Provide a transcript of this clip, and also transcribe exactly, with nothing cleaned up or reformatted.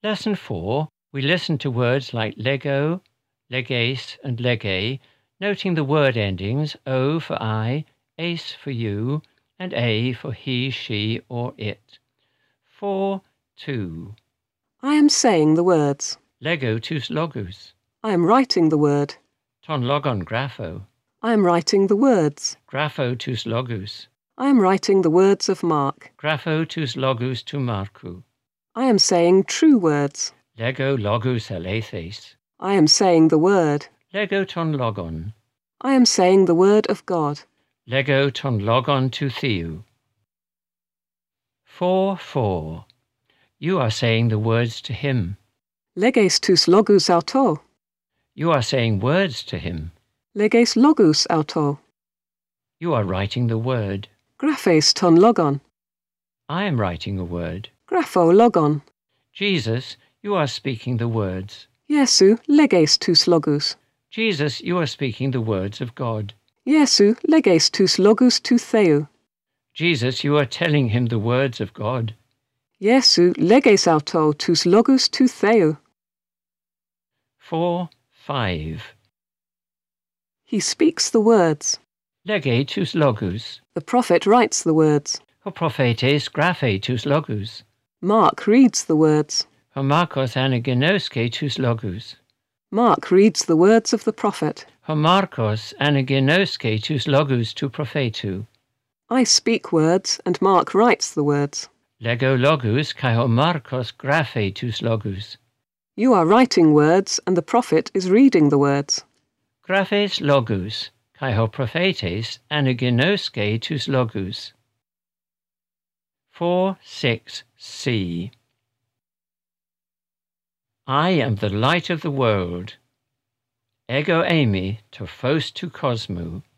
Lesson four, we listen to words like lego, legace, and lege, noting the word endings o for I, ace for you, and a for he, she, or it. four two. I am saying the words. Lego tus logus. I am writing the word. Ton logon grapho. I am writing the words. Grapho tus logus. I am writing the words of Mark. Grapho tus logus tu Marku. I am saying true words. Lego logus elethes. I am saying the word. Lego ton logon. I am saying the word of God. Lego ton logon tu theou. four four. You are saying the words to him. Leges tus logus auto. You are saying words to him. Leges logus auto. You are writing the word. Graphes ton logon. I am writing a word. Grapho logon. Jesus, you are speaking the words. Iesu leges tus logus. Jesus, you are speaking the words of God. Iesu leges tus logus tu theou. Jesus, you are telling him the words of God. Iesu leges auto tus logus tu theou. four five. He speaks the words. Lege tus logus. The prophet writes the words. Ho prophetes graphe tus logus. Mark reads the words. Ho Marcos anagenoske tus logus. Mark reads the words of the prophet. Ho Marcos anagenoske tus logus tu prophetu. I speak words, and Mark writes the words. Lego logus kai ho Marcos graphe tus logus. You are writing words, and the prophet is reading the words. Graphes logus kai ho prophetes anagenoske tus logus. four six C. I am the light of the world. Ego eimi to phos tu cosmu.